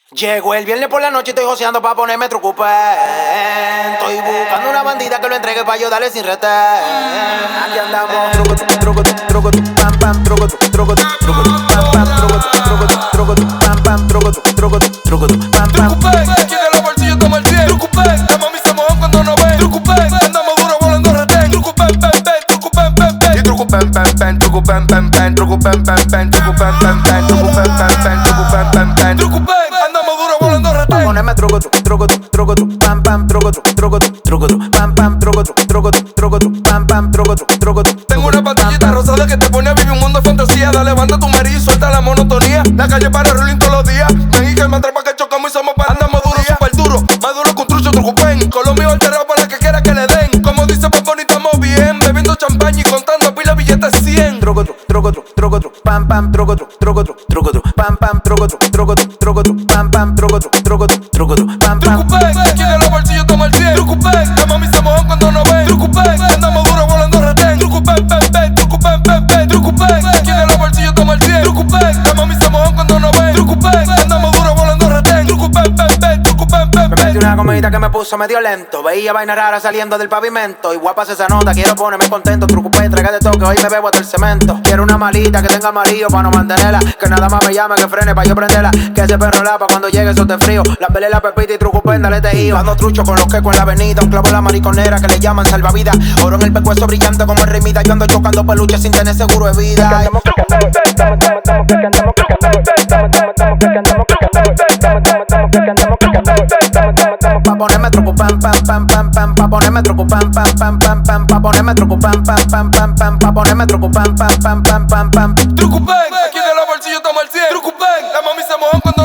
Llegó el viernes por la noche y estoy joseando pa' ponerme trucupén. Estoy buscando una bandida que lo entregue pa' yo darle sin retén. Aquí andamos, truco, pam, pam, truco, pam, pam, truco, pam, pam, truco, pam, pam. Trucupén, aquí en los bolsillos toma el 100. Trucupén, la mami se mojan cuando no ven. Trucupén, andamos duro volando retén. Trucupén, pen, pen, trucupén, pen, pen. Y trucupén, pen, pen, trucupén, pen, pen. Trucupén, pen, pen, trucupén, pen, pen. Trucupén, pen, pen, trucupén, pen, pen. Trucupén, andamos duro volando retén. Pa' ponerme truco, pam, pam, truco, pam, pam, pam, pam, truco. Tengo una pastillita rosada que te pone a vivir un mundo de fantasía. Da, levanta tu marido y suelta la monotonía. La calle para rolling todos los días. Ven y que me atrapa que chocamos y somos para. Andamos duro, super duro. Más duro que un trucho, trucupén. Con los míos alterados para que quiera que le den. Como dice Paponi, estamos bien. Bebiendo champaña y contando pila billetes 100. Truco, pam, pam, truco, pam, pam, pam, pam, pam, pam. Trucupén, aquí en los bolsillos toma el 100. Trucupén, la mami se mojan cuando no ven. Trucupén, andamos duro volando retén. Trucupén, pen, pen, trucupén, pen, pen. Trucupén, aquí en los bolsillos toma el 100. Trucupén, la mami se mojan cuando no ven. Trucupén, andamos duro volando retén. Trucupén, pen, pen, trucupén, pen, Me pen. metí una comidita que me puso medio lento. Veía vaina rara saliendo del pavimento. Y guapas esa nota, quiero ponerme contento. Trucupé, entrega de toque, hoy me bebo hasta el cemento. Quiero una malita que tenga amarillo pa' no mantenerla. Que nada más me llame, que frene pa' yo prenderla. Que ese perro la pa' cuando llegue eso te frío. La pele, la pepita y trucupé, dale tejido. Ando trucho con los quecos en la avenida. Un clavo en la mariconera que le llaman salvavidas. Oro en el pescuezo brillante como el remida. Yo ando chocando peluche sin tener seguro de vida. Pa' ponerme truco pam pam pam pam pam, pa' ponerme truco pam pam pam pam pam, pa' ponerme truco pam pam pam pam pam, pa' ponerme truco pam pam pam pam pam pam. Trucupén, aquí en los bolsillos toma el 100. Trucupén, la mami se mojan cuando